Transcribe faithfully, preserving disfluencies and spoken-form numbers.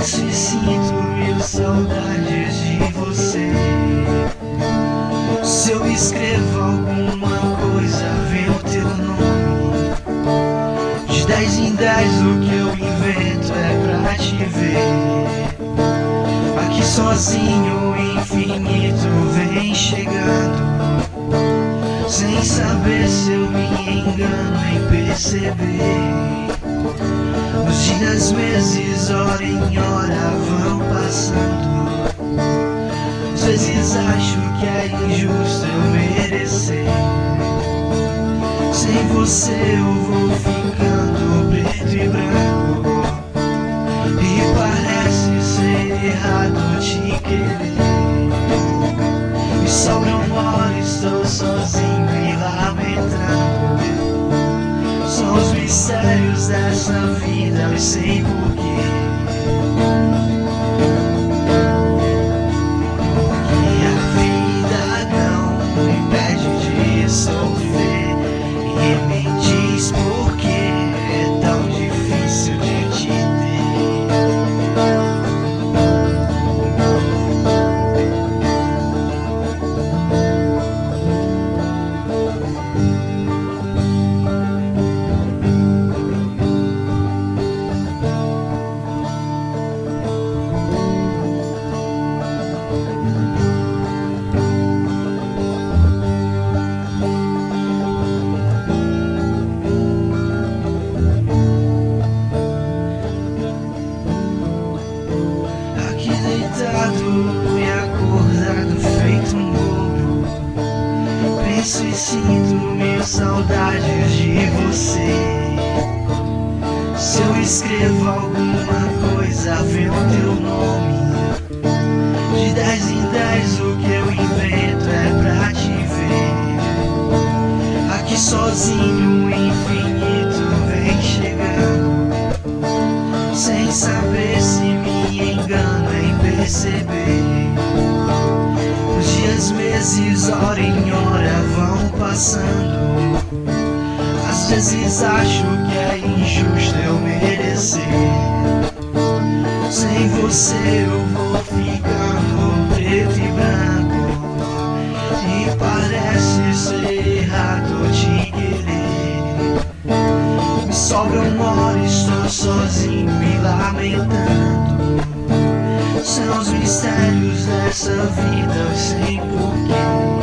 Penso e sinto mil saudades de você. Se eu escrevo alguma coisa, vem o teu nome. De dez em dez o que eu invento é pra te ver. Aqui sozinho o infinito vem chegando, sem saber se eu me engano em perceber. Os dias, meses, hora em hora vão passando. Às vezes acho que é injusto eu merecer. Sem você eu vou ficando preto e branco, e parece ser errado te querer. Me sobram horas, estou sozinho e lamentando. São os mistérios dessa vida, eu sei porquê. Porque a vida não me impede de sofrer, e me diz por que é tão difícil de te e acordado feito um bobo. Penso e sinto mil saudades de você. Se eu escrevo alguma coisa, vê o teu nome. De dez em dez o que eu invento é pra te ver. Aqui sozinho o infinito vem chegando, sem saber se me engano em perceber. Os dias, meses, hora em hora vão passando. Às vezes acho que é injusto eu merecer. Sem você eu vou ficando preto e branco, e parece ser errado te querer. Me sobram horas, estou sozinho e lamentando. São os mistérios dessa vida, eu sei porquê.